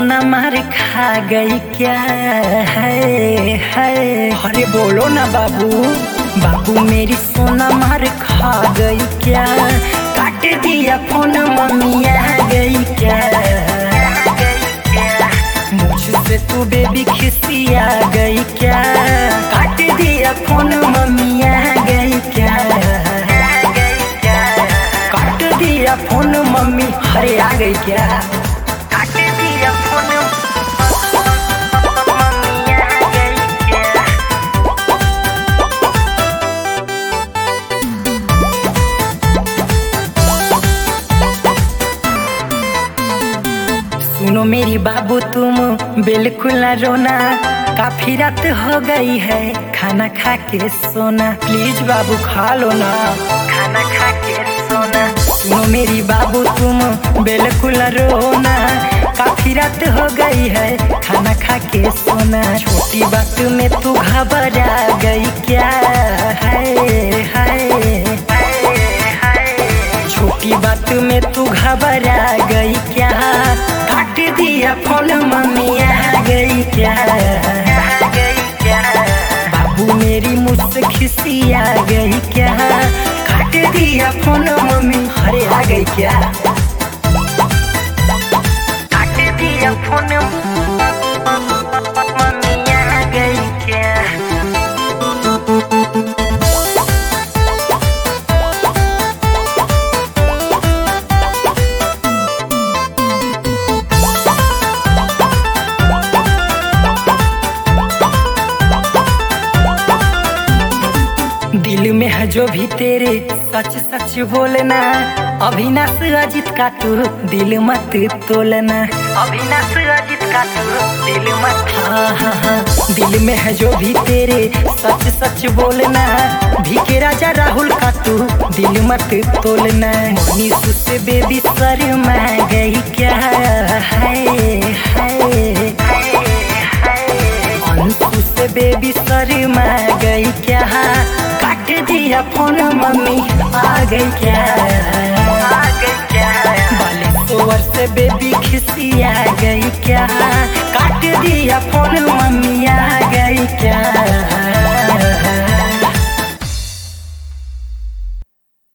सोना मार खा गई क्या है। अरे बोलो ना बाबू, बाबू मेरी सोना मार खा गई क्या। काट दिया फोन मम्मी आ गई क्या। मुझसे तू बेबी खिसिया गई क्या। काट दिया फोन मम्मी आ गई क्या। काट दिया फोन मम्मी अरे आ गई क्या। काट दिया फोन मम्मी आ गई क्या। सुनो मेरी बाबू तुम बिल्कुल ना रोना, काफी रात हो गई है खाना खा के सोना। प्लीज बाबू खा लो ना खाना खा के सोना। सुनो मेरी बाबू तुम बिल्कुल ना रोना, काफी रात हो गई है खाना खा के सोना। छोटी बात में तू घबरा गई क्या है। छोटी बात में तू घबरा गई क्या। काट दिया फोन मम्मी आ गई क्या। बाबू मेरी मुझसे खिसिया गई क्या। काट दिया फोन मम्मी अरे आ गई क्या। काट दिया फोन मम्मी आ गई क्या। दिल में है जो भी तेरे सच सच बोलना। अविनाश अजित का तू दिल मत तोलना। अविनाश अजित का तू दिल मत हाँ। दिल में है जो भी तेरे सच सच बोलना। भीके राजा राहुल का तू दिल मत तोलना। मनीष से बेबी शर्मा गई क्या है। अंशु से बेबी शर्मा गई क्या। काट दिया फोन मम्मी आ गई क्या। बालेश्वर से बेबी खिसिया गई क्या। काट दिया फोन मम्मी आ गई क्या।